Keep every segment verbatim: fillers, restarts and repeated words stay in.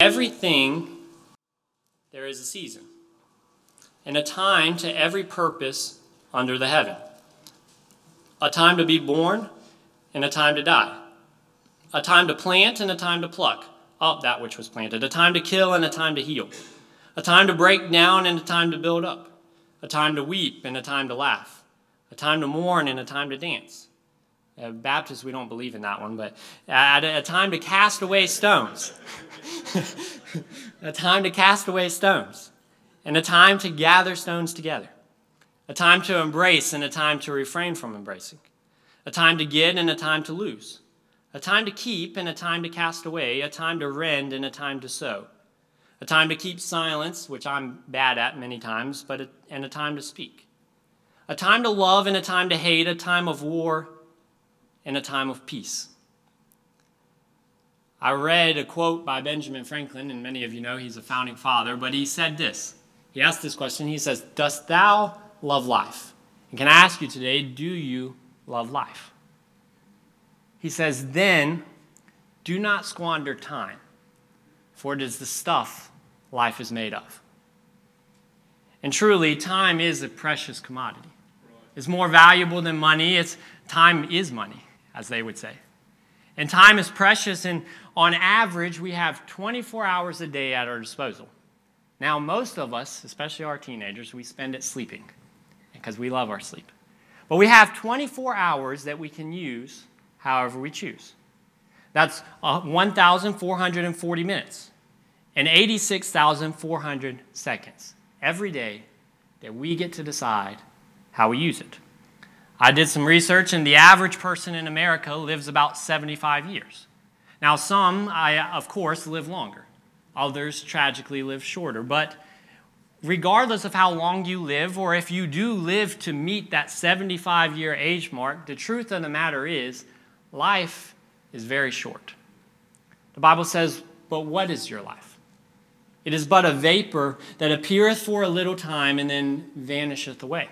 everything there is a season, and a time to every purpose under the heaven. A time to be born and a time to die. A time to plant and a time to pluck up that which was planted. A time to kill and a time to heal. A time to break down and a time to build up. A time to weep and a time to laugh. A time to mourn and a time to dance. Uh, Baptists, we don't believe in that one, but at a time to cast away stones. A time to cast away stones. And a time to gather stones together. A time to embrace and a time to refrain from embracing. A time to get and a time to lose. A time to keep and a time to cast away. A time to rend and a time to sow. A time to keep silence, which I'm bad at many times, but a, and a time to speak. A time to love and a time to hate. A time of war and a time of peace. I read a quote by Benjamin Franklin, and many of you know he's a founding father, but he said this. He asked this question. He says, "Dost thou love life?" And can I ask you today, do you love life? He says, "Then do not squander time, for it is the stuff life is made of." And truly, time is a precious commodity. It's more valuable than money. It's time is money, as they would say. And time is precious, and on average, we have twenty-four hours a day at our disposal. Now, most of us, especially our teenagers, we spend it sleeping because we love our sleep. But we have twenty-four hours that we can use however we choose. That's one thousand four hundred forty minutes and eighty-six thousand four hundred seconds every day that we get to decide how we use it. I did some research, and the average person in America lives about seventy-five years. Now, some, I, of course, live longer. Others tragically live shorter. But regardless of how long you live, or if you do live to meet that seventy-five-year age mark, the truth of the matter is, life is very short. The Bible says, "But what is your life? It is but a vapor that appeareth for a little time and then vanisheth away."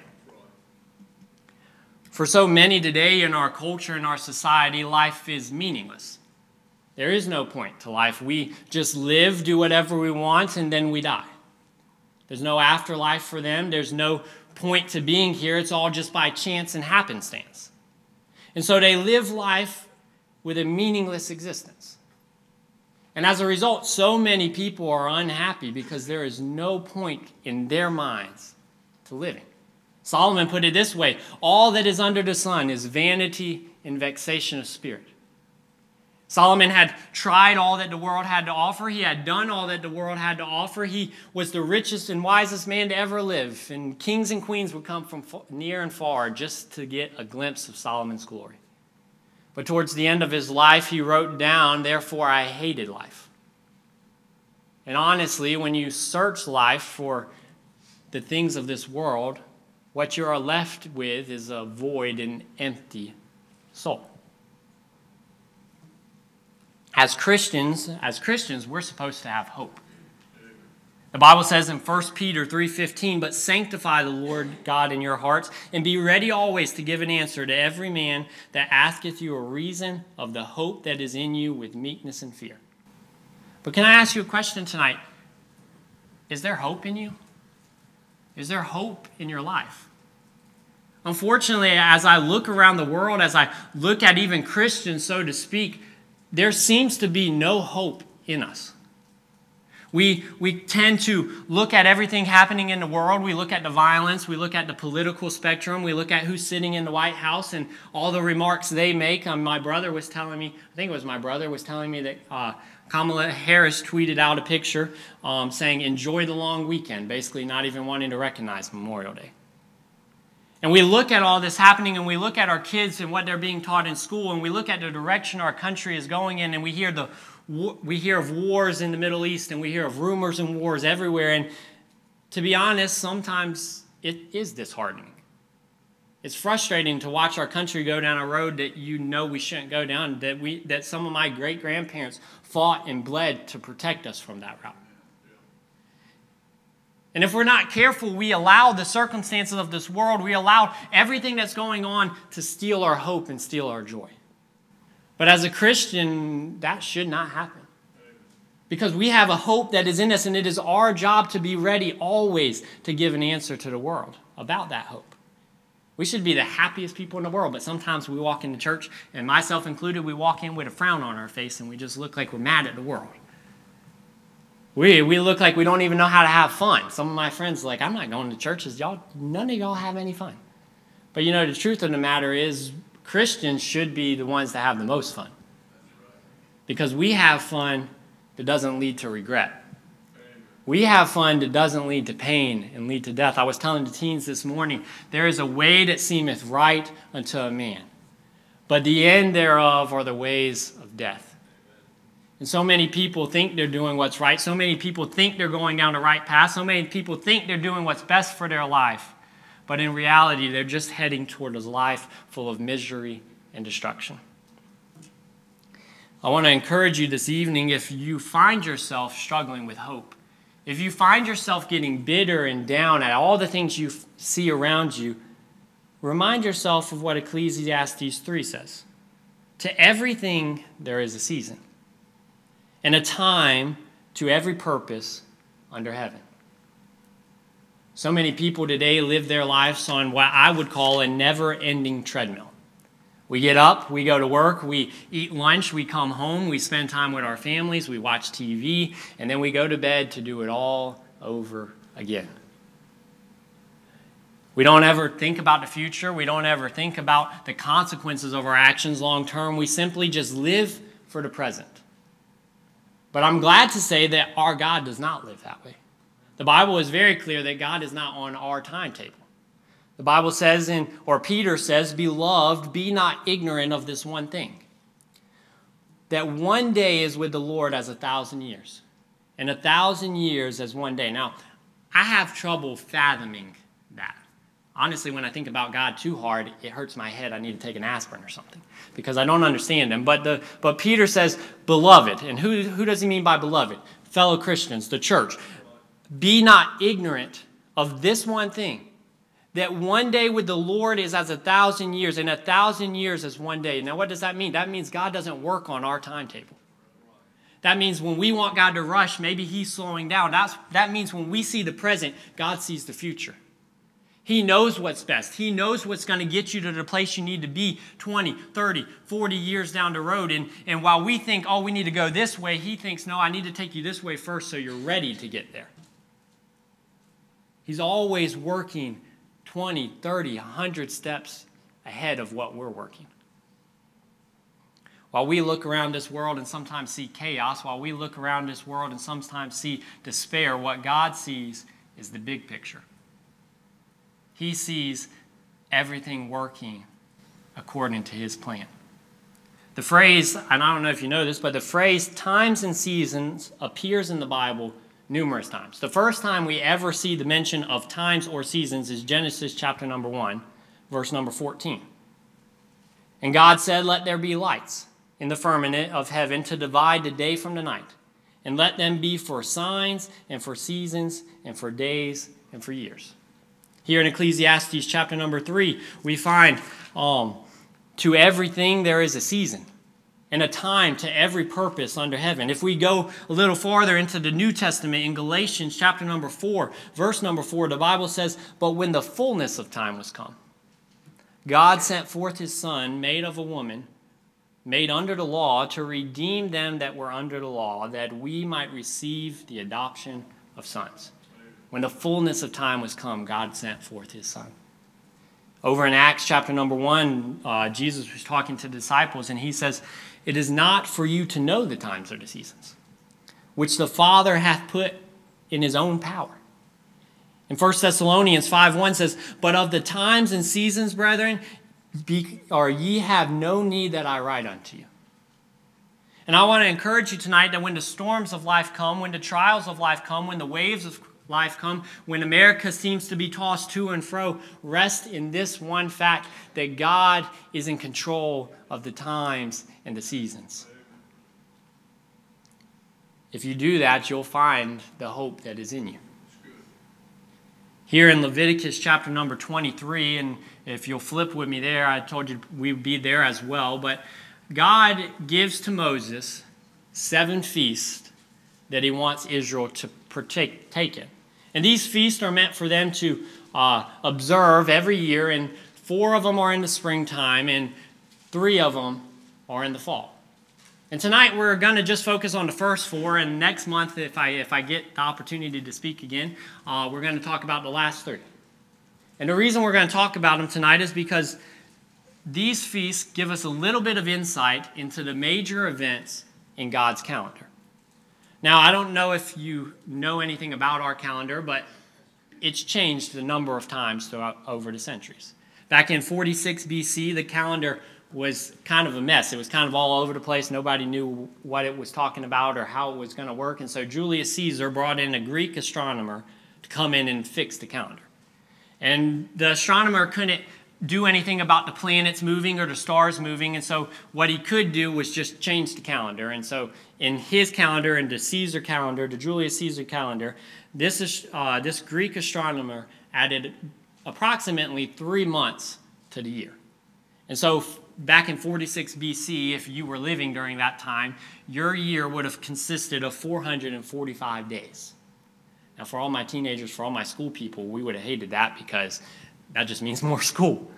For so many today in our culture and our society, life is meaningless. There is no point to life. We just live, do whatever we want, and then we die. There's no afterlife for them. There's no point to being here. It's all just by chance and happenstance. And so they live life with a meaningless existence. And as a result, so many people are unhappy because there is no point in their minds to living. Solomon put it this way: "All that is under the sun is vanity and vexation of spirit." Solomon had tried all that the world had to offer. He had done all that the world had to offer. He was the richest and wisest man to ever live. And kings and queens would come from near and far just to get a glimpse of Solomon's glory. But towards the end of his life, he wrote down, "Therefore I hated life." And honestly, when you search life for the things of this world, what you are left with is a void and empty soul. As Christians, as Christians, we're supposed to have hope. The Bible says in First Peter three fifteen, "But sanctify the Lord God in your hearts, and be ready always to give an answer to every man that asketh you a reason of the hope that is in you with meekness and fear." But can I ask you a question tonight? Is there hope in you? Is there hope in your life? Unfortunately, as I look around the world, as I look at even Christians, so to speak, there seems to be no hope in us. We, we tend to look at everything happening in the world. We look at the violence. We look at the political spectrum. We look at who's sitting in the White House and all the remarks they make. Um, my brother was telling me, I think it was my brother, was telling me that uh, Kamala Harris tweeted out a picture um, saying, "Enjoy the long weekend," basically not even wanting to recognize Memorial Day. And we look at all this happening, and we look at our kids and what they're being taught in school, and we look at the direction our country is going in, and we hear the we hear of wars in the Middle East, and we hear of rumors and wars everywhere. And to be honest, sometimes it is disheartening. It's frustrating to watch our country go down a road that you know we shouldn't go down, that we that some of my great-grandparents fought and bled to protect us from that route. And if we're not careful, we allow the circumstances of this world, we allow everything that's going on to steal our hope and steal our joy. But as a Christian, that should not happen. Because we have a hope that is in us, and it is our job to be ready always to give an answer to the world about that hope. We should be the happiest people in the world, but sometimes we walk into church, and myself included, we walk in with a frown on our face, and we just look like we're mad at the world. We we look like we don't even know how to have fun. Some of my friends are like, I'm not going to churches. Y'all, none of y'all have any fun. But you know, the truth of the matter is, Christians should be the ones that have the most fun. Because we have fun that doesn't lead to regret. We have fun that doesn't lead to pain and lead to death. I was telling the teens this morning, there is a way that seemeth right unto a man, but the end thereof are the ways of death. And so many people think they're doing what's right. So many people think they're going down the right path. So many people think they're doing what's best for their life. But in reality, they're just heading toward a life full of misery and destruction. I want to encourage you this evening, if you find yourself struggling with hope, if you find yourself getting bitter and down at all the things you see around you, remind yourself of what Ecclesiastes three says. To everything there is a season, and a time to every purpose under heaven. So many people today live their lives on what I would call a never-ending treadmill. We get up, we go to work, we eat lunch, we come home, we spend time with our families, we watch T V, and then we go to bed to do it all over again. We don't ever think about the future. We don't ever think about the consequences of our actions long term. We simply just live for the present. But I'm glad to say that our God does not live that way. The Bible is very clear that God is not on our timetable. The Bible says, in, or Peter says, Beloved, be not ignorant of this one thing, that one day is with the Lord as a thousand years, and a thousand years as one day. Now, I have trouble fathoming that. Honestly, when I think about God too hard, it hurts my head. I need to take an aspirin or something because I don't understand him. But the but Peter says, beloved. And who, who does he mean by beloved? Fellow Christians, the church. Be not ignorant of this one thing, that one day with the Lord is as a thousand years, and a thousand years as one day. Now, what does that mean? That means God doesn't work on our timetable. That means when we want God to rush, maybe he's slowing down. That's, that means when we see the present, God sees the future. He knows what's best. He knows what's going to get you to the place you need to be twenty, thirty, forty years down the road. And, and while we think, oh, we need to go this way, he thinks, no, I need to take you this way first so you're ready to get there. He's always working twenty, thirty, one hundred steps ahead of what we're working. While we look around this world and sometimes see chaos, while we look around this world and sometimes see despair, what God sees is the big picture. He sees everything working according to his plan. The phrase, and I don't know if you know this, but the phrase times and seasons appears in the Bible numerous times. The first time we ever see the mention of times or seasons is Genesis chapter number one, verse number fourteen. And God said, let there be lights in the firmament of heaven to divide the day from the night, and let them be for signs and for seasons and for days and for years. Here in Ecclesiastes chapter number three, we find um, to everything there is a season and a time to every purpose under heaven. If we go a little farther into the New Testament in Galatians chapter number four, verse number four, the Bible says, but when the fullness of time was come, God sent forth his Son, made of a woman, made under the law, to redeem them that were under the law, that we might receive the adoption of sons. When the fullness of time was come, God sent forth his Son. Over in Acts chapter number one, uh, Jesus was talking to the disciples, and he says, it is not for you to know the times or the seasons, which the Father hath put in his own power. In First Thessalonians five one says, but of the times and seasons, brethren, be, or ye have no need that I write unto you. And I want to encourage you tonight that when the storms of life come, when the trials of life come, when the waves of life come, when America seems to be tossed to and fro, rest in this one fact, that God is in control of the times and the seasons. If you do that, you'll find the hope that is in you. Here in Leviticus chapter number twenty-three, and if you'll flip with me there, I told you we'd be there as well, but God gives to Moses seven feasts that he wants Israel to partake take in. And these feasts are meant for them to uh, observe every year, and four of them are in the springtime, and three of them are in the fall. And tonight we're going to just focus on the first four, and next month, if I if I get the opportunity to speak again, uh, we're going to talk about the last three. And the reason we're going to talk about them tonight is because these feasts give us a little bit of insight into the major events in God's calendar. Now, I don't know if you know anything about our calendar, but it's changed a number of times throughout over the centuries. Back in forty-six B C, the calendar was kind of a mess. It was kind of all over the place. Nobody knew what it was talking about or how it was going to work. And so Julius Caesar brought in a Greek astronomer to come in and fix the calendar. And the astronomer couldn't do anything about the planets moving or the stars moving. And so what he could do was just change the calendar. And so in his calendar, in the Caesar calendar, the Julius Caesar calendar, this is uh, this Greek astronomer added approximately three months to the year. And so back in forty-six B C, if you were living during that time, your year would have consisted of four hundred forty-five days. Now, for all my teenagers, for all my school people, we would have hated that because that just means more school.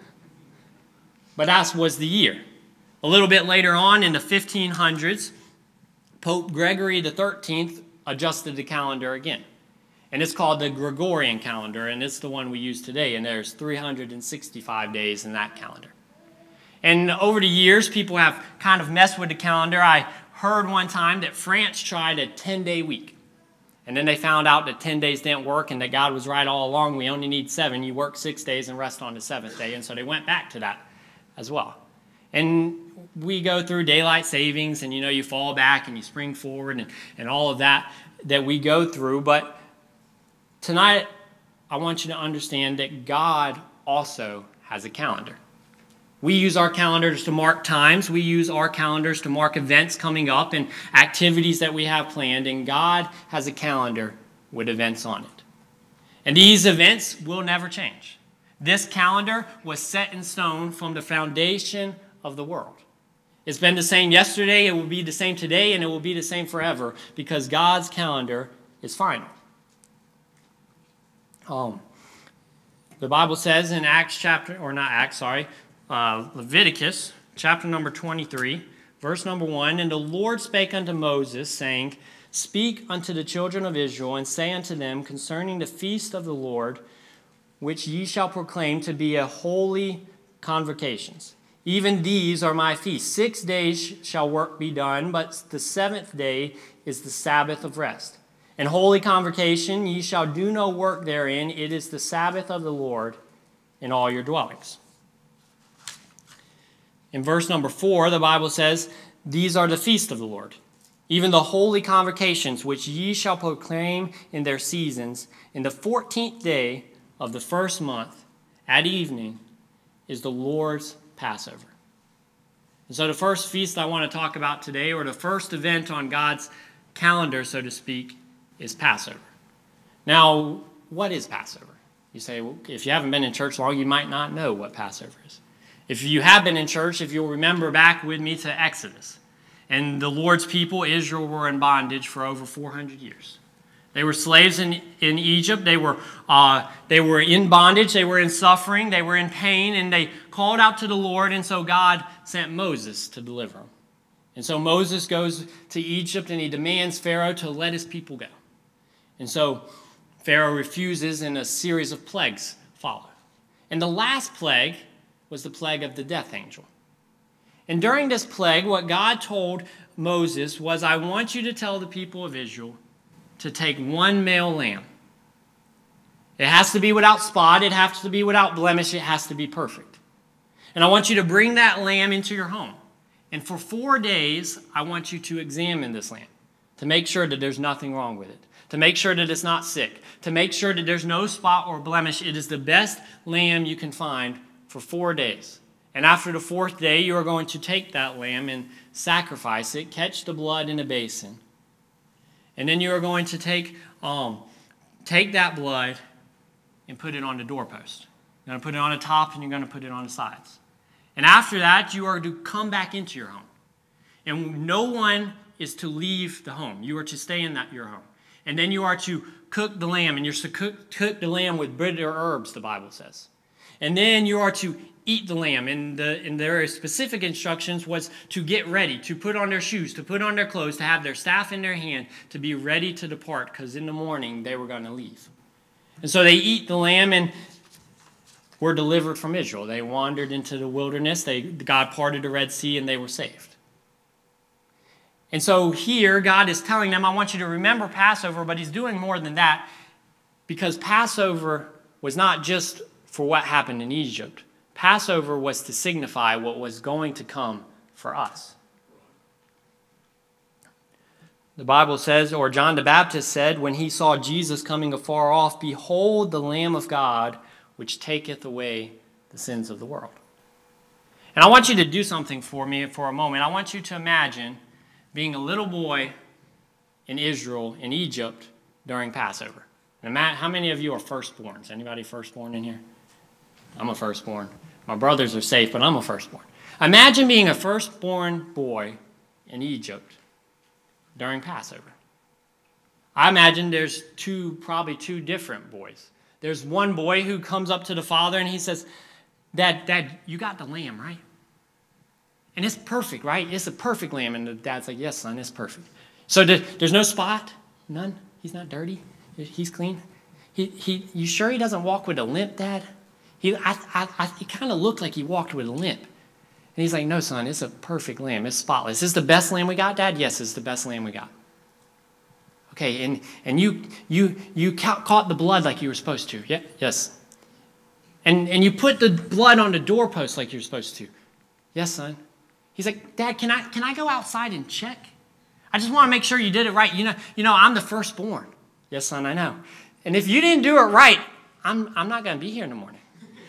But that was the year. A little bit later on in the fifteen hundreds, Pope Gregory the thirteenth adjusted the calendar again. And it's called the Gregorian calendar, and it's the one we use today, and there's three hundred sixty-five days in that calendar. And over the years, people have kind of messed with the calendar. I heard one time that France tried a ten-day week. And then they found out that ten days didn't work and that God was right all along. We only need seven. You work six days and rest on the seventh day. And so they went back to that as well. And we go through daylight savings and, you know, you fall back and you spring forward and, and all of that that we go through. But tonight, I want you to understand that God also has a calendar. We use our calendars to mark times. We use our calendars to mark events coming up and activities that we have planned. And God has a calendar with events on it. And these events will never change. This calendar was set in stone from the foundation of the world. It's been the same yesterday, it will be the same today, and it will be the same forever because God's calendar is final. Um, the Bible says in Acts chapter, or not Acts, sorry, Uh, Leviticus, chapter number twenty-three, verse number one, And the Lord spake unto Moses, saying, Speak unto the children of Israel, and say unto them concerning the feast of the Lord, which ye shall proclaim to be a holy convocations. Even these are my feasts. Six days shall work be done, but the seventh day is the Sabbath of rest. In holy convocation ye shall do no work therein. It is the Sabbath of the Lord in all your dwellings. In verse number four, the Bible says, These are the feasts of the Lord, even the holy convocations, which ye shall proclaim in their seasons. In the fourteenth day of the first month, at evening, is the Lord's Passover. And so the first feast I want to talk about today, or the first event on God's calendar, so to speak, is Passover. Now, what is Passover? You say, well, if you haven't been in church long, you might not know what Passover is. If you have been in church, if you'll remember back with me to Exodus, and the Lord's people, Israel, were in bondage for over four hundred years. They were slaves in, in Egypt. They were, uh, they were in bondage. They were in suffering. They were in pain, and they called out to the Lord, and so God sent Moses to deliver them. And so Moses goes to Egypt, and he demands Pharaoh to let his people go. And so Pharaoh refuses, and a series of plagues follow. And the last plague was the plague of the death angel. And during this plague, what God told Moses was, I want you to tell the people of Israel to take one male lamb. It has to be without spot. It has to be without blemish. It has to be perfect. And I want you to bring that lamb into your home. And for four days, I want you to examine this lamb to make sure that there's nothing wrong with it, to make sure that it's not sick, to make sure that there's no spot or blemish. It is the best lamb you can find for four days. And after the fourth day, you are going to take that lamb and sacrifice it, catch the blood in a basin. And then you are going to take, um, take that blood and put it on the doorpost. You're going to put it on the top and you're going to put it on the sides. And after that, you are to come back into your home. And no one is to leave the home. You are to stay in that your home. And then you are to cook the lamb, and you're to cook, cook the lamb with bitter herbs, the Bible says. And then you are to eat the lamb. And, the, and their specific instructions was to get ready, to put on their shoes, to put on their clothes, to have their staff in their hand, to be ready to depart, because in the morning they were going to leave. And so they eat the lamb and were delivered from Israel. They wandered into the wilderness. They, God parted the Red Sea, and they were saved. And so here, God is telling them, I want you to remember Passover, but he's doing more than that, because Passover was not just for what happened in Egypt. Passover was to signify what was going to come for us. The Bible says, or John the Baptist said, when he saw Jesus coming afar off, behold the Lamb of God, which taketh away the sins of the world. And I want you to do something for me for a moment. I want you to imagine being a little boy in Israel, in Egypt, during Passover. And Matt, how many of you are firstborns? Anybody firstborn in here? I'm a firstborn. My brothers are safe, but I'm a firstborn. Imagine being a firstborn boy in Egypt during Passover. I imagine there's two, probably two different boys. There's one boy who comes up to the father and he says, Dad, Dad, you got the lamb, right? And it's perfect, right? It's a perfect lamb. And the dad's like, yes, son, it's perfect. So there's no spot? None? He's not dirty? He's clean? He, he, you sure he doesn't walk with a limp, Dad? He, I, I, I, it kind of looked like he walked with a limp. And he's like, no, son, it's a perfect lamb. It's spotless. Is this the best lamb we got, Dad? Yes, it's the best lamb we got. Okay, and, and you you you ca- caught the blood like you were supposed to. Yeah, yes. And, and you put the blood on the doorpost like you're supposed to. Yes, son. He's like, Dad, can I can I go outside and check? I just want to make sure you did it right. You know, you know, I'm the firstborn. Yes, son, I know. And if you didn't do it right, I'm I'm not going to be here in the morning.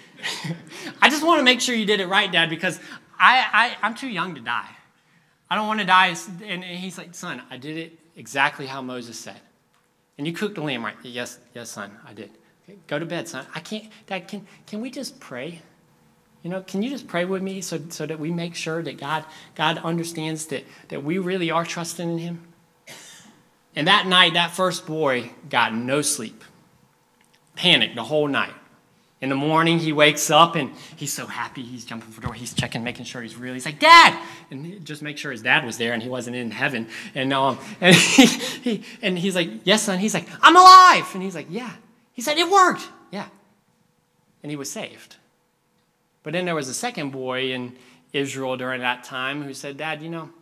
I just want to make sure you did it right, Dad, because I, I, I'm too young to die. I don't want to die. And he's like, son, I did it exactly how Moses said. And you cooked the lamb right. Yes, yes, son, I did. Okay, go to bed, son. I can't, Dad, can, can we just pray? You know, can you just pray with me so, so that we make sure that God, God understands that, that we really are trusting in him? And that night, that first boy got no sleep. Panicked the whole night. In the morning, he wakes up, and he's so happy. He's jumping for the door. He's checking, making sure he's real. He's like, Dad! And just make sure his dad was there, and he wasn't in heaven. And, um, and, he, he, and he's like, yes, son. He's like, I'm alive! And he's like, yeah. He said, it worked! Yeah. And he was saved. But then there was a second boy in Israel during that time who said, Dad, you know,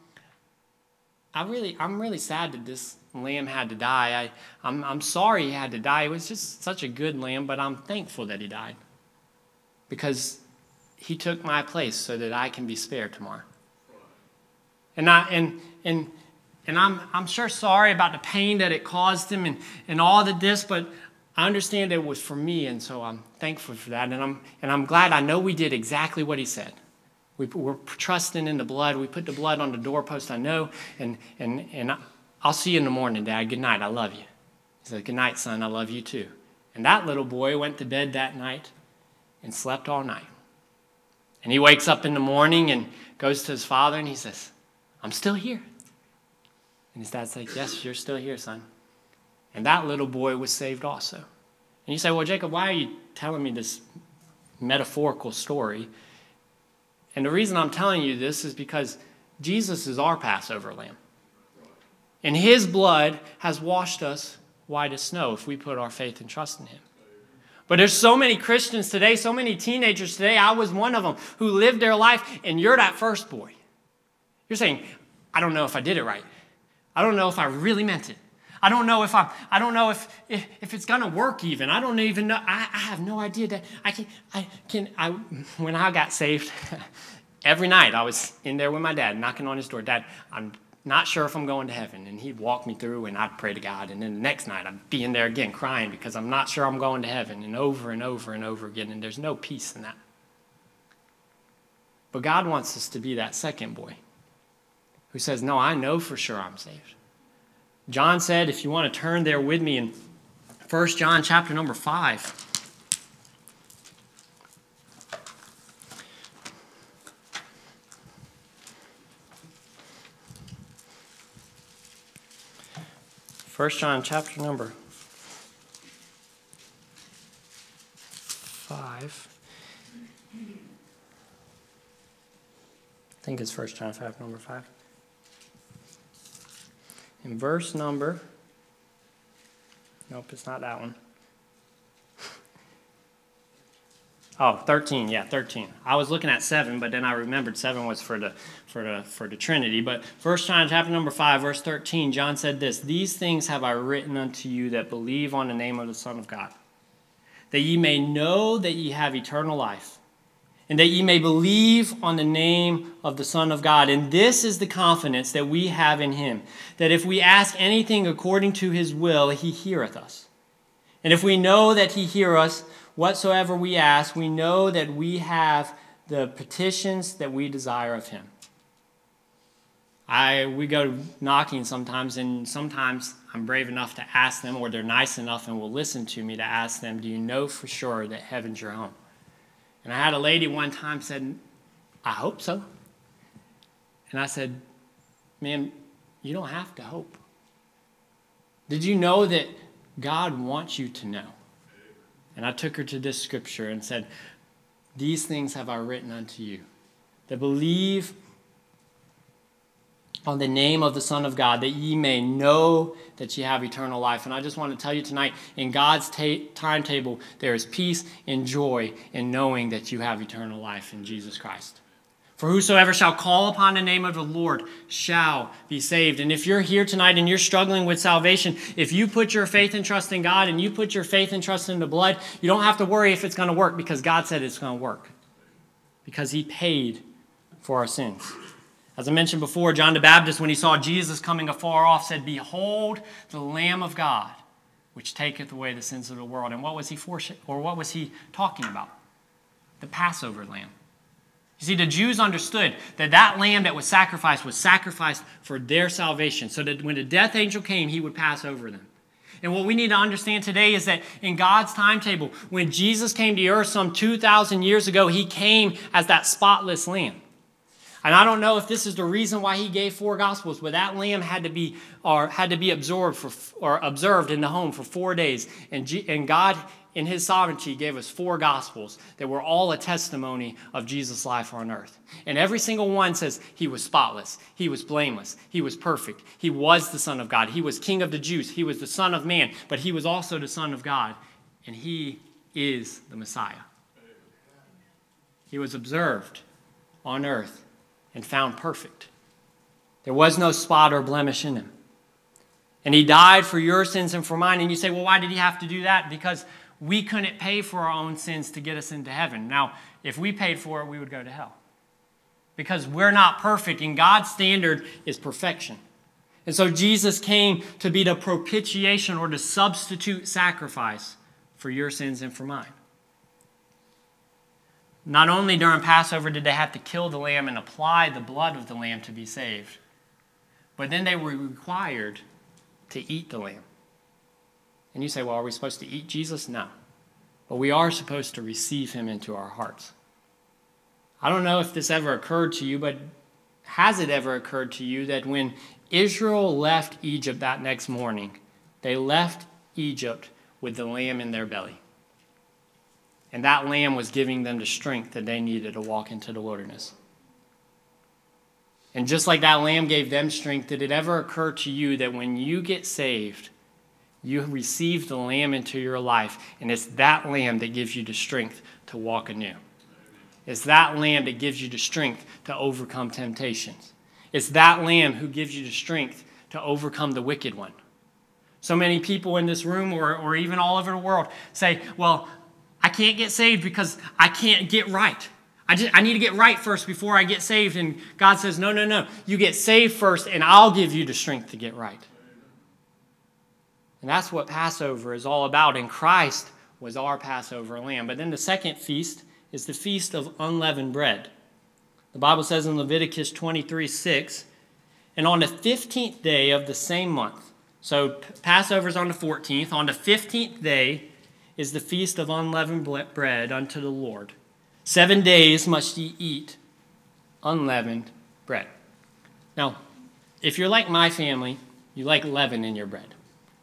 I really, I'm really sad that this lamb had to die. I, I'm, I'm sorry he had to die. It was just such a good lamb, but I'm thankful that he died because he took my place so that I can be spared tomorrow. And I, and and and I'm I'm sure sorry about the pain that it caused him and, and all of this, but I understand it was for me, and so I'm thankful for that. And I'm and I'm glad I know we did exactly what he said. We, we're trusting in the blood. We put the blood on the doorpost, I know. And and and I'll see you in the morning, Dad. Good night. I love you. He said, good night, son. I love you too. And that little boy went to bed that night and slept all night. And he wakes up in the morning and goes to his father and he says, I'm still here. And his dad's like, yes, you're still here, son. And that little boy was saved also. And you say, well, Jacob, why are you telling me this metaphorical story? And the reason I'm telling you this is because Jesus is our Passover lamb. And his blood has washed us white as snow if we put our faith and trust in him. But there's so many Christians today, so many teenagers today, I was one of them, who lived their life, and you're that first boy. You're saying, I don't know if I did it right. I don't know if I really meant it. I don't know if I I don't know if if, if it's gonna work even. I don't even know. I, I have no idea that I can I can I when I got saved, every night I was in there with my dad, knocking on his door. Dad, I'm not sure if I'm going to heaven. And he'd walk me through and I'd pray to God. And then the next night I'd be in there again crying because I'm not sure I'm going to heaven, and over and over and over again. And there's no peace in that. But God wants us to be that second boy who says, no, I know for sure I'm saved. John said, if you want to turn there with me in First John chapter number five. First John chapter number five. I think it's First John five, number five. In verse number, nope, it's not that one. Oh, thirteen, yeah, thirteen. I was looking at seven, but then I remembered seven was for the for the for the Trinity. But First John chapter number five, verse thirteen, John said this: "These things have I written unto you that believe on the name of the Son of God, that ye may know that ye have eternal life, and that ye may believe on the name of the Son of God. And this is the confidence that we have in him, that if we ask anything according to his will, he heareth us. And if we know that he hear us, whatsoever we ask, we know that we have the petitions that we desire of him." I we go knocking sometimes, and sometimes I'm brave enough to ask them, or they're nice enough and will listen to me to ask them, "Do you know for sure that heaven's your home?" And I had a lady one time said, "I hope so." And I said, "Ma'am, you don't have to hope. Did you know that God wants you to know?" And I took her to this scripture and said, "These things have I written unto you, that believe on the name of the Son of God, that ye may know that ye have eternal life." And I just want to tell you tonight, in God's ta- timetable, there is peace and joy in knowing that you have eternal life in Jesus Christ. "For whosoever shall call upon the name of the Lord shall be saved." And if you're here tonight and you're struggling with salvation, if you put your faith and trust in God and you put your faith and trust in the blood, you don't have to worry if it's going to work, because God said it's going to work, because he paid for our sins. As I mentioned before, John the Baptist, when he saw Jesus coming afar off, said, "Behold the Lamb of God, which taketh away the sins of the world." And what was he for, or what was he talking about? The Passover lamb. You see, the Jews understood that that lamb that was sacrificed was sacrificed for their salvation, so that when the death angel came, he would pass over them. And what we need to understand today is that in God's timetable, when Jesus came to earth some two thousand years ago, he came as that spotless lamb. And I don't know if this is the reason why he gave four gospels, but that lamb had to be or had to be absorbed for or observed in the home for four days. And, G, and God, in his sovereignty, gave us four gospels that were all a testimony of Jesus' life on earth. And every single one says he was spotless, he was blameless, he was perfect, he was the Son of God, he was King of the Jews, he was the Son of Man, but he was also the Son of God, and he is the Messiah. He was observed on earth and found perfect. There was no spot or blemish in him. And he died for your sins and for mine. And you say, well, why did he have to do that? Because we couldn't pay for our own sins to get us into heaven. Now, if we paid for it, we would go to hell. Because we're not perfect, and God's standard is perfection. And so Jesus came to be the propitiation, or the substitute sacrifice for your sins and for mine. Not only during Passover did they have to kill the lamb and apply the blood of the lamb to be saved, but then they were required to eat the lamb. And you say, well, are we supposed to eat Jesus? No. But we are supposed to receive him into our hearts. I don't know if this ever occurred to you, but has it ever occurred to you that when Israel left Egypt that next morning, they left Egypt with the lamb in their belly? And that lamb was giving them the strength that they needed to walk into the wilderness. And just like that lamb gave them strength, did it ever occur to you that when you get saved, you receive the lamb into your life, and it's that lamb that gives you the strength to walk anew? It's that lamb that gives you the strength to overcome temptations. It's that lamb who gives you the strength to overcome the wicked one. So many people in this room, or, or even all over the world, say, well, I can't get saved because I can't get right. I just I need to get right first before I get saved. And God says, no, no, no. You get saved first, and I'll give you the strength to get right. And that's what Passover is all about. And Christ was our Passover lamb. But then the second feast is the Feast of Unleavened Bread. The Bible says in Leviticus twenty-three six, and on the fifteenth day of the same month, so Passover is on the fourteenth, on the fifteenth day is the Feast of Unleavened Bread unto the Lord. Seven days must ye eat unleavened bread. Now, if you're like my family, you like leaven in your bread.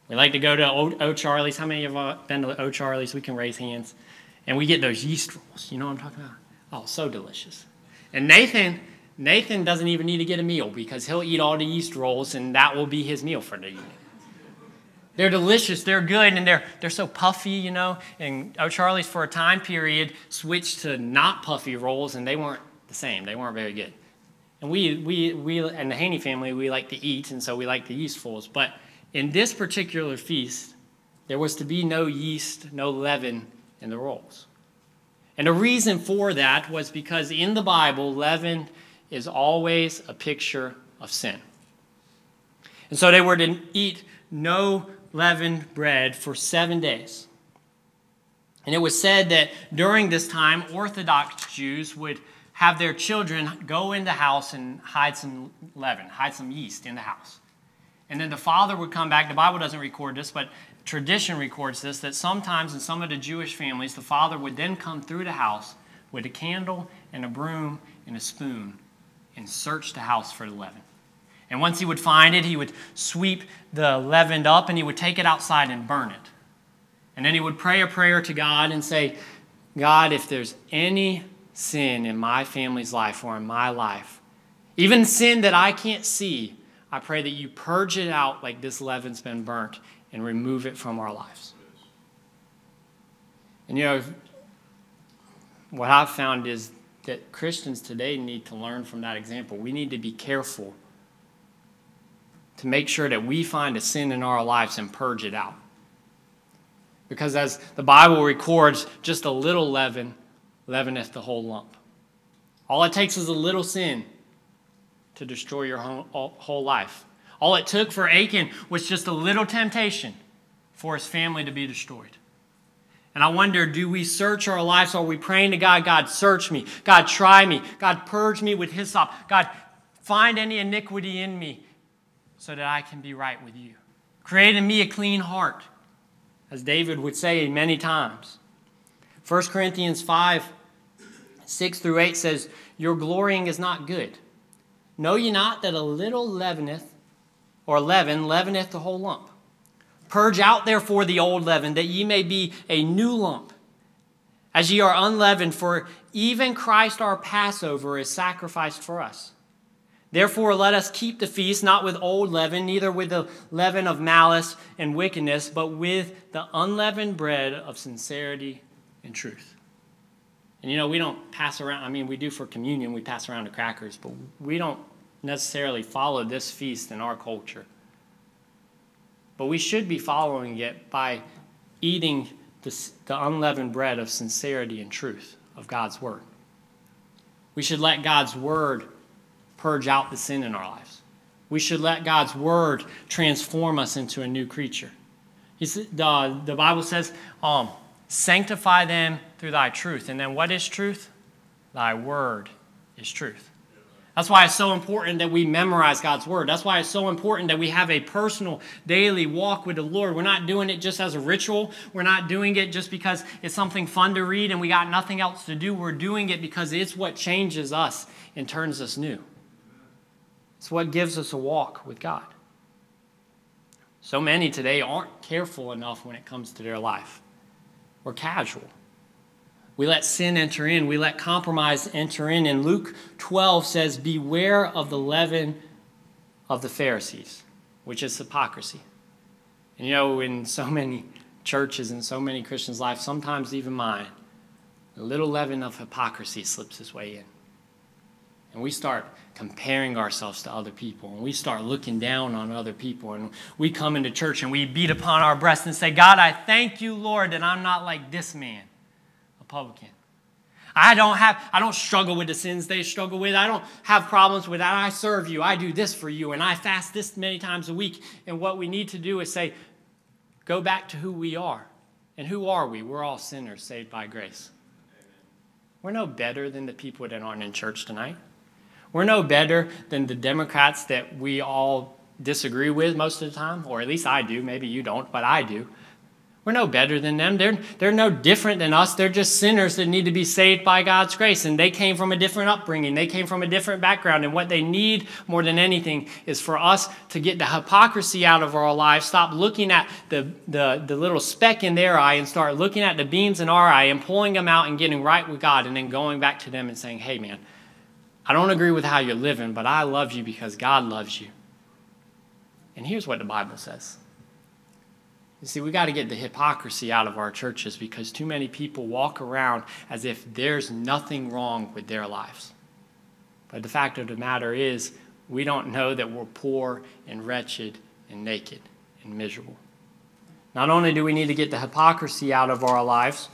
We like to go to O'Charlie's. How many of you have been to O'Charlie's? We can raise hands. And we get those yeast rolls. You know what I'm talking about? Oh, so delicious. And Nathan, Nathan doesn't even need to get a meal because he'll eat all the yeast rolls and that will be his meal for the evening. They're delicious, they're good, and they're they're so puffy, you know. And O'Charlie's for a time period switched to not puffy rolls, and they weren't the same. They weren't very good. And we we we and the Haney family, we like to eat, and so we like the yeastfuls. But in this particular feast, there was to be no yeast, no leaven in the rolls. And the reason for that was because in the Bible, leaven is always a picture of sin. And so they were to eat no leavened bread for seven days. And it was said that during this time, Orthodox Jews would have their children go in the house and hide some leaven, hide some yeast in the house. And then the father would come back. The Bible doesn't record this, but tradition records this, that sometimes in some of the Jewish families, the father would then come through the house with a candle and a broom and a spoon and search the house for the leaven. And once he would find it, he would sweep the leaven up and he would take it outside and burn it. And then he would pray a prayer to God and say, God, if there's any sin in my family's life or in my life, even sin that I can't see, I pray that you purge it out like this leaven's been burnt and remove it from our lives. And you know, what I've found is that Christians today need to learn from that example. We need to be careful to make sure that we find a sin in our lives and purge it out. Because as the Bible records, just a little leaven leaveneth the whole lump. All it takes is a little sin to destroy your whole, whole life. All it took for Achan was just a little temptation for his family to be destroyed. And I wonder, do we search our lives? Are we praying to God, God, search me. God, try me. God, purge me with hyssop. God, find any iniquity in me so that I can be right with you. Create in me a clean heart, as David would say many times. First Corinthians five, six through eight says, your glorying is not good. Know ye not that a little leaveneth, or leaven, leaveneth the whole lump? Purge out therefore the old leaven, that ye may be a new lump, as ye are unleavened, for even Christ our Passover is sacrificed for us. Therefore let us keep the feast, not with old leaven, neither with the leaven of malice and wickedness, but with the unleavened bread of sincerity and truth. And you know, we don't pass around, I mean, we do for communion, we pass around the crackers, but we don't necessarily follow this feast in our culture. But we should be following it by eating the, the unleavened bread of sincerity and truth of God's word. We should let God's word purge out the sin in our lives. We should let God's word transform us into a new creature. He said, the, the Bible says, um, sanctify them through thy truth. And then what is truth? Thy word is truth. That's why it's so important that we memorize God's word. That's why it's so important that we have a personal daily walk with the Lord. We're not doing it just as a ritual. We're not doing it just because it's something fun to read and we got nothing else to do. We're doing it because it's what changes us and turns us new. It's what gives us a walk with God. So many today aren't careful enough when it comes to their life. We're casual. We let sin enter in. We let compromise enter in. And Luke twelve says, beware of the leaven of the Pharisees, which is hypocrisy. And you know, in so many churches and so many Christians' lives, sometimes even mine, a little leaven of hypocrisy slips its way in. And we start comparing ourselves to other people. And we start looking down on other people. And we come into church and we beat upon our breast and say, God, I thank you, Lord, that I'm not like this man, a publican. I don't have, I don't struggle with the sins they struggle with. I don't have problems with that. I serve you. I do this for you. And I fast this many times a week. And what we need to do is say, go back to who we are. And who are we? We're all sinners saved by grace. We're no better than the people that aren't in church tonight. We're no better than the Democrats that we all disagree with most of the time, or at least I do. Maybe you don't, but I do. We're no better than them. They're, they're no different than us. They're just sinners that need to be saved by God's grace. And they came from a different upbringing. They came from a different background. And what they need more than anything is for us to get the hypocrisy out of our lives, stop looking at the, the, the little speck in their eye and start looking at the beams in our eye and pulling them out and getting right with God, and then going back to them and saying, hey, man, I don't agree with how you're living, but I love you because God loves you. And here's what the Bible says. You see, we got to get the hypocrisy out of our churches, because too many people walk around as if there's nothing wrong with their lives. But the fact of the matter is, we don't know that we're poor and wretched and naked and miserable. Not only do we need to get the hypocrisy out of our lives,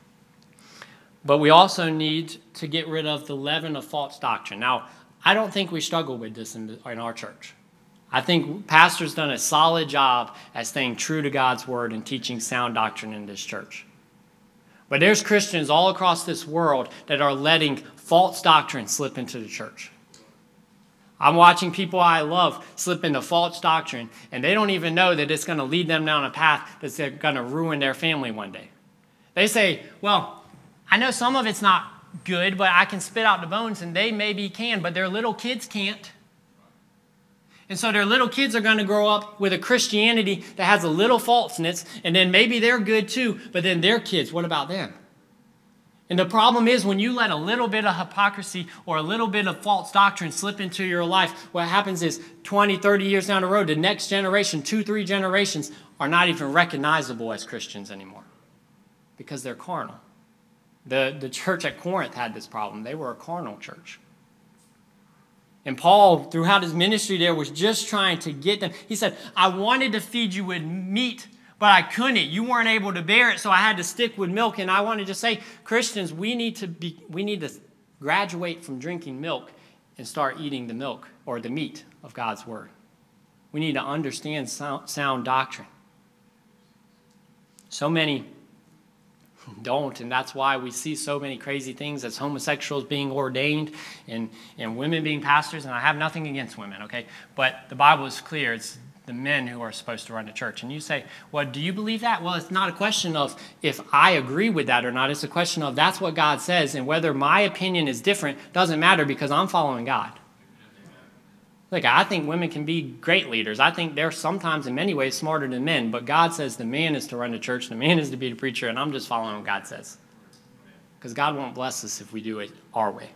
but we also need to get rid of the leaven of false doctrine. Now, I don't think we struggle with this in, the, in our church. I think pastors done a solid job at staying true to God's word and teaching sound doctrine in this church. But there's Christians all across this world that are letting false doctrine slip into the church. I'm watching people I love slip into false doctrine, and they don't even know that it's going to lead them down a path that's going to ruin their family one day. They say, well, I know some of it's not good, but I can spit out the bones, and they maybe can, but their little kids can't. And so their little kids are going to grow up with a Christianity that has a little falseness, and then maybe they're good too, but then their kids, what about them? And the problem is, when you let a little bit of hypocrisy or a little bit of false doctrine slip into your life, what happens is twenty, thirty years down the road, the next generation, two, three generations, are not even recognizable as Christians anymore because they're carnal. The, the church at Corinth had this problem. They were a carnal church. And Paul, throughout his ministry there, was just trying to get them. He said, I wanted to feed you with meat, but I couldn't. You weren't able to bear it, so I had to stick with milk. And I wanted to say, Christians, we need to be, we need to graduate from drinking milk and start eating the milk or the meat of God's word. We need to understand sound, sound doctrine. So many don't, and that's why we see so many crazy things as homosexuals being ordained and, and women being pastors. And I have nothing against women, okay? But the Bible is clear. It's the men who are supposed to run the church. And you say, well, do you believe that? Well, it's not a question of if I agree with that or not. It's a question of that's what God says, and whether my opinion is different doesn't matter because I'm following God. Look, I think women can be great leaders. I think they're sometimes in many ways smarter than men, but God says the man is to run the church, the man is to be the preacher, and I'm just following what God says. Because God won't bless us if we do it our way.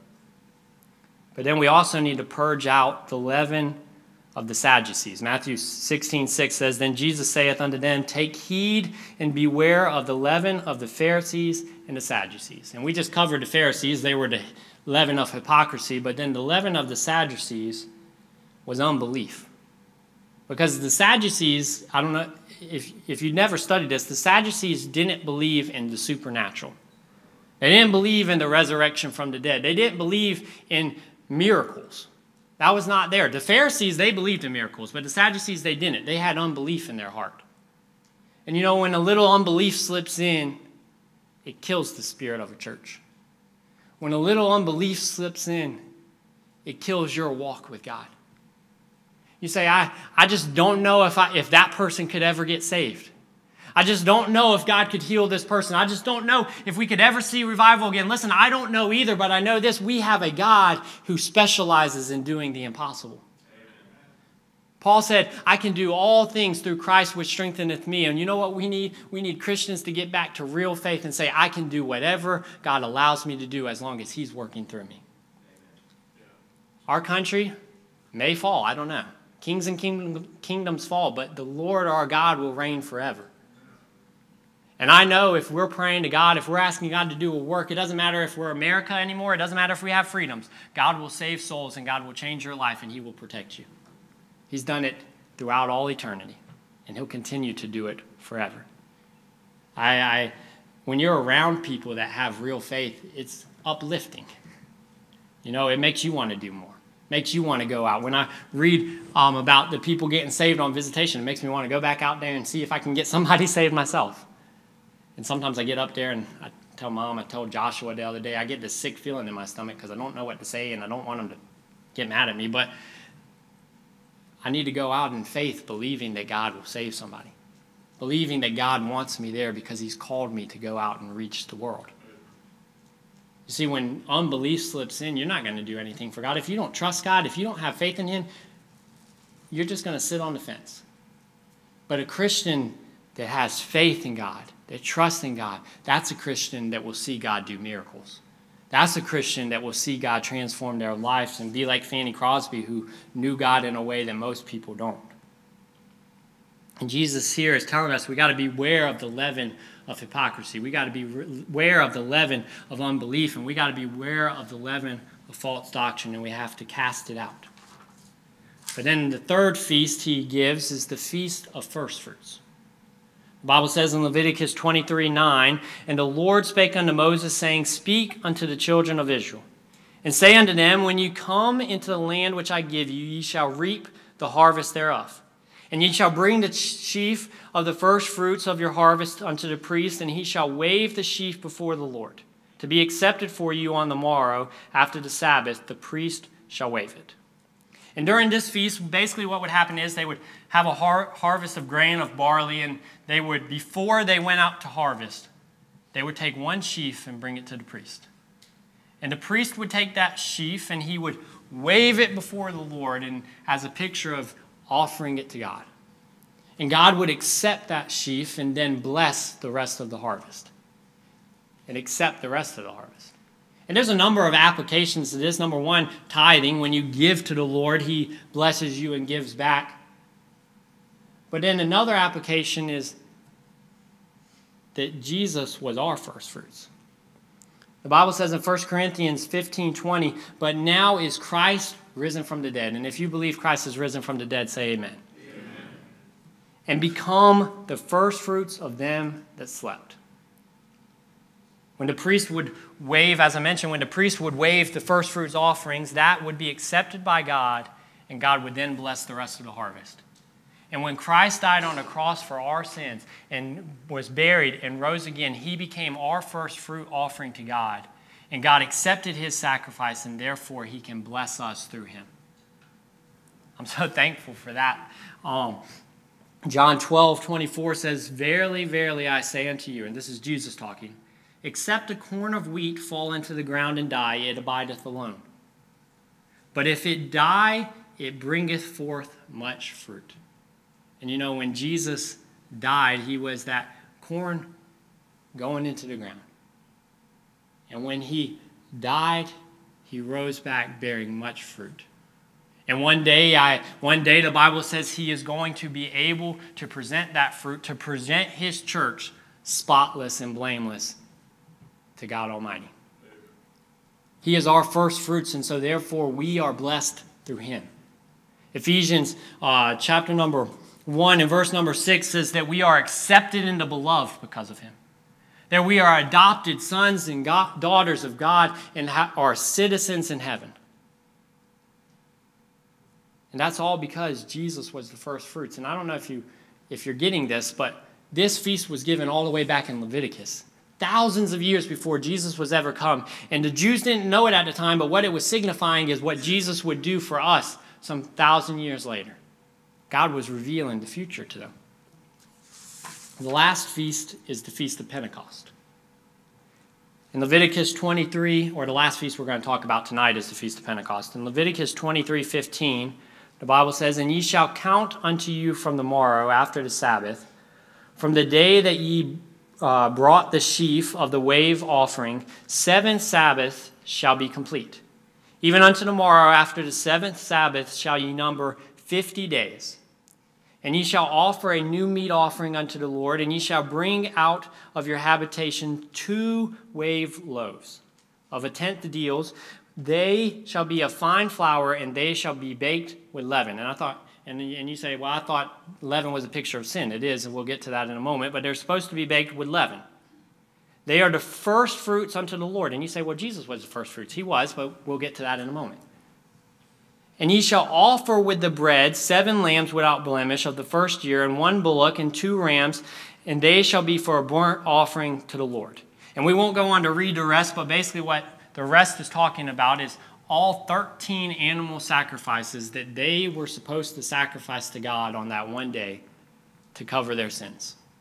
But then we also need to purge out the leaven of the Sadducees. Matthew sixteen six says, Then Jesus saith unto them, Take heed and beware of the leaven of the Pharisees and the Sadducees. And we just covered the Pharisees. They were the leaven of hypocrisy, but then the leaven of the Sadducees was unbelief. Because the Sadducees, I don't know, if, if you've never studied this, the Sadducees didn't believe in the supernatural. They didn't believe in the resurrection from the dead. They didn't believe in miracles. That was not there. The Pharisees, they believed in miracles, but the Sadducees, they didn't. They had unbelief in their heart. And you know, when a little unbelief slips in, it kills the spirit of a church. When a little unbelief slips in, it kills your walk with God. You say, I, I just don't know if I, if that person could ever get saved. I just don't know if God could heal this person. I just don't know if we could ever see revival again. Listen, I don't know either, but I know this. We have a God who specializes in doing the impossible. Amen. Paul said, I can do all things through Christ which strengtheneth me. And you know what we need? We need Christians to get back to real faith and say, I can do whatever God allows me to do as long as he's working through me. Amen. Our country may fall. I don't know. Kings and kingdom, kingdoms fall, but the Lord our God will reign forever. And I know if we're praying to God, if we're asking God to do a work, it doesn't matter if we're America anymore. It doesn't matter if we have freedoms. God will save souls and God will change your life and he will protect you. He's done it throughout all eternity and he'll continue to do it forever. I, I, when you're around people that have real faith, it's uplifting. You know, it makes you want to do more. Makes you want to go out. When I read um, about the people getting saved on visitation, it makes me want to go back out there and see if I can get somebody saved myself. And sometimes I get up there and I tell Mom, I told Joshua the other day, I get this sick feeling in my stomach because I don't know what to say and I don't want them to get mad at me. But I need to go out in faith believing that God will save somebody. believing that God wants me there because he's called me to go out and reach the world. You see, when unbelief slips in, you're not going to do anything for God. If you don't trust God, if you don't have faith in him, you're just going to sit on the fence. But a Christian that has faith in God, that trusts in God, that's a Christian that will see God do miracles. That's a Christian that will see God transform their lives and be like Fanny Crosby, who knew God in a way that most people don't. And Jesus here is telling us we got to beware of the leaven of hypocrisy. We got to be aware of the leaven of unbelief, and we got to be aware of the leaven of false doctrine, and we have to cast it out. But then the third feast he gives is the feast of first fruits. The Bible says in Leviticus twenty-three nine, "And the Lord spake unto Moses, saying, Speak unto the children of Israel, and say unto them, When you come into the land which I give you, ye shall reap the harvest thereof. And ye shall bring the sheaf of the first fruits of your harvest unto the priest, and he shall wave the sheaf before the Lord, to be accepted for you on the morrow after the Sabbath. The priest shall wave it." And during this feast, basically what would happen is they would have a har- harvest of grain, of barley, and they would, before they went out to harvest, they would take one sheaf and bring it to the priest. And the priest would take that sheaf and he would wave it before the Lord, and as a picture of offering it to God. And God would accept that sheaf and then bless the rest of the harvest. And accept the rest of the harvest. And there's a number of applications to this. Number one, tithing. When you give to the Lord, he blesses you and gives back. But then another application is that Jesus was our first fruits. The Bible says in First Corinthians fifteen twenty, "But now is Christ risen from the dead." And if you believe Christ is risen from the dead, say amen. Amen. "And become the first fruits of them that slept." When the priest would wave, as I mentioned, when the priest would wave the first fruits offerings, that would be accepted by God, and God would then bless the rest of the harvest. And when Christ died on the cross for our sins and was buried and rose again, he became our first fruit offering to God. And God accepted his sacrifice, and therefore he can bless us through him. I'm so thankful for that. Um, John twelve twenty-four says, "Verily, verily, I say unto you," and this is Jesus talking, "except a corn of wheat fall into the ground and die, it abideth alone. But if it die, it bringeth forth much fruit." And you know, when Jesus died, he was that corn going into the ground. And when he died, he rose back bearing much fruit. And one day, I, one day the Bible says he is going to be able to present that fruit, to present his church spotless and blameless to God Almighty. He is our first fruits, and so therefore we are blessed through him. Ephesians uh, chapter number one and verse number six says that we are accepted in the beloved because of him. That we are adopted sons and God, daughters of God and ha- are citizens in heaven. And that's all because Jesus was the first fruits. And I don't know if, you, if you're getting this, but this feast was given all the way back in Leviticus. Thousands of years before Jesus was ever come. And the Jews didn't know it at the time, but what it was signifying is what Jesus would do for us some thousand years later. God was revealing the future to them. The last feast is the Feast of Pentecost. In Leviticus twenty-three, or the last feast we're going to talk about tonight is the Feast of Pentecost. In Leviticus twenty-three fifteen, the Bible says, "And ye shall count unto you from the morrow after the Sabbath, from the day that ye uh, brought the sheaf of the wave offering, seven Sabbaths shall be complete. Even unto the morrow after the seventh Sabbath shall ye number fifty days. And ye shall offer a new meat offering unto the Lord, and ye shall bring out of your habitation two wave loaves of a tenth deals. They shall be of fine flour, and they shall be baked with leaven." And I thought, and, and you say, well, I thought leaven was a picture of sin. It is, and we'll get to that in a moment, but they're supposed to be baked with leaven. They are the first fruits unto the Lord. And you say, well, Jesus was the first fruits. He was, but we'll get to that in a moment. "And ye shall offer with the bread seven lambs without blemish of the first year, and one bullock and two rams, and they shall be for a burnt offering to the Lord." And we won't go on to read the rest, but basically what the rest is talking about is all thirteen animal sacrifices that they were supposed to sacrifice to God on that one day to cover their sins.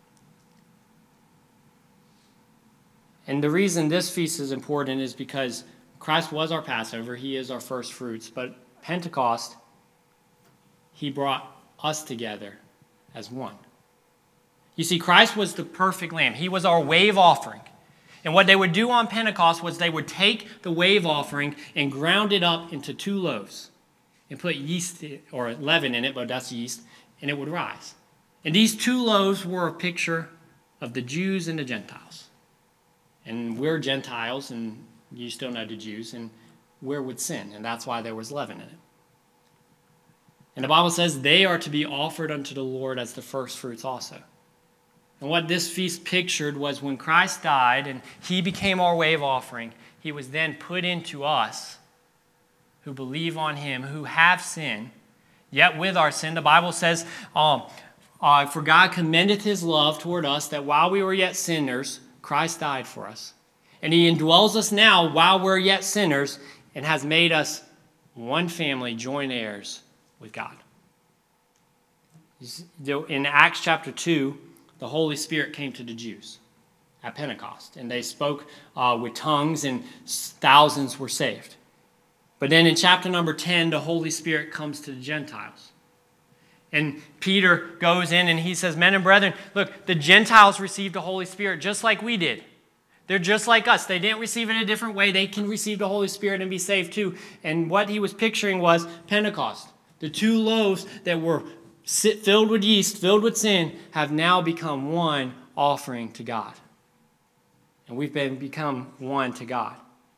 And the reason this feast is important is because Christ was our Passover. He is our first fruits. But Pentecost, he brought us together as one. You see, Christ was the perfect lamb. He was our wave offering. And what they would do on Pentecost was they would take the wave offering and ground it up into two loaves and put yeast or leaven in it, but that's yeast, and it would rise. And these two loaves were a picture of the Jews and the Gentiles. And we're Gentiles, and you still know the Jews, and we're with sin, and that's why there was leaven in it. And the Bible says they are to be offered unto the Lord as the first fruits also. And what this feast pictured was when Christ died and he became our wave offering, he was then put into us who believe on him, who have sin, yet with our sin. The Bible says, um, uh, for God commendeth his love toward us, that while we were yet sinners, Christ died for us. And he indwells us now while we're yet sinners and has made us one family, joint heirs with God. In Acts chapter two, the Holy Spirit came to the Jews at Pentecost, and they spoke uh, with tongues, and thousands were saved. But then in chapter number ten, the Holy Spirit comes to the Gentiles. And Peter goes in and he says, men and brethren, look, the Gentiles received the Holy Spirit just like we did. They're just like us. They didn't receive it a different way. They can receive the Holy Spirit and be saved too. And what he was picturing was Pentecost. The two loaves that were filled with yeast, filled with sin, have now become one offering to God. And we've been become one to God.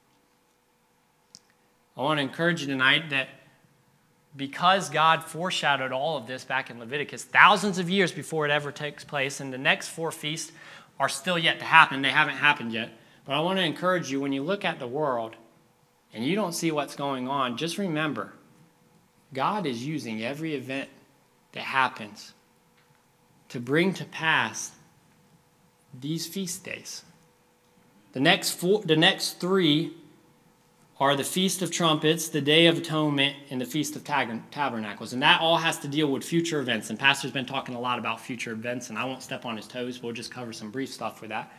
I want to encourage you tonight that because God foreshadowed all of this back in Leviticus thousands of years before it ever takes place, and the next four feasts are still yet to happen. They haven't happened yet. But I want to encourage you, when you look at the world and you don't see what's going on, just remember, God is using every event that happens to bring to pass these feast days. The next four, the next three are the Feast of Trumpets, the Day of Atonement, and the Feast of Tabernacles. And that all has to deal with future events. And Pastor's been talking a lot about future events, and I won't step on his toes. We'll just cover some brief stuff for that.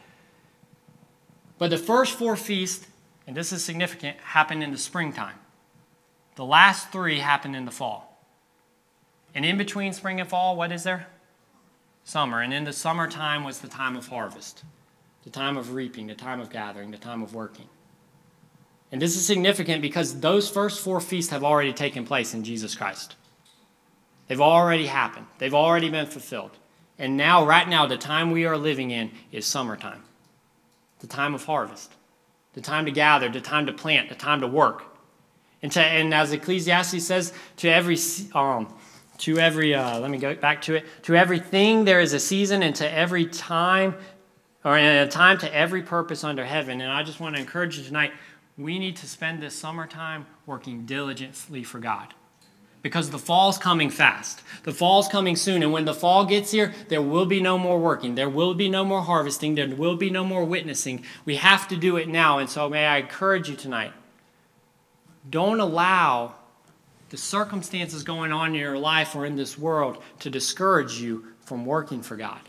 But the first four feasts, and this is significant, happen in the springtime. The last three happen in the fall. And in between spring and fall, what is there? Summer. And in the summertime was the time of harvest, the time of reaping, the time of gathering, the time of working. And this is significant because those first four feasts have already taken place in Jesus Christ. They've already happened. They've already been fulfilled. And now, right now, the time we are living in is summertime, the time of harvest, the time to gather, the time to plant, the time to work. And, to, and as Ecclesiastes says, to every um, to every uh, let me go back to it. To everything there is a season, and to every time, or in a time to every purpose under heaven. And I just want to encourage you tonight. We need to spend this summertime working diligently for God. Because the fall's coming fast. The fall's coming soon. And when the fall gets here, there will be no more working. There will be no more harvesting. There will be no more witnessing. We have to do it now. And so may I encourage you tonight, don't allow the circumstances going on in your life or in this world to discourage you from working for God.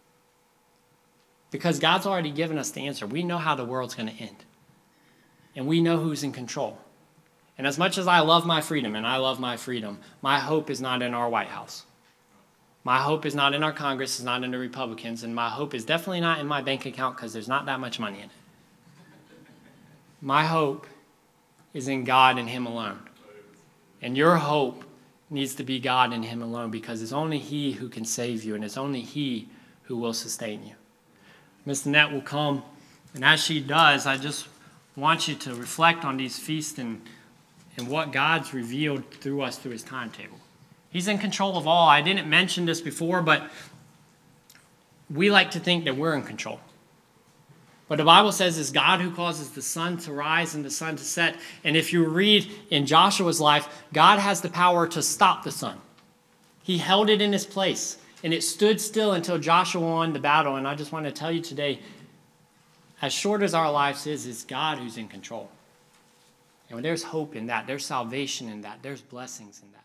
Because God's already given us the answer. We know how the world's going to end. And we know who's in control. And as much as I love my freedom, and I love my freedom, my hope is not in our White House. My hope is not in our Congress, it's not in the Republicans, and my hope is definitely not in my bank account because there's not that much money in it. My hope is in God and Him alone. And your hope needs to be God and Him alone, because it's only He who can save you, and it's only He who will sustain you. Miss Annette will come, and as she does, I just want you to reflect on these feasts and, and what God's revealed through us through His timetable. He's in control of all. I didn't mention this before, but we like to think that we're in control. But the Bible says it's God who causes the sun to rise and the sun to set. And if you read in Joshua's life, God has the power to stop the sun. He held it in its place, and it stood still until Joshua won the battle. And I just want to tell you today, as short as our lives is, it's God who's in control. And when there's hope in that, there's salvation in that, there's blessings in that.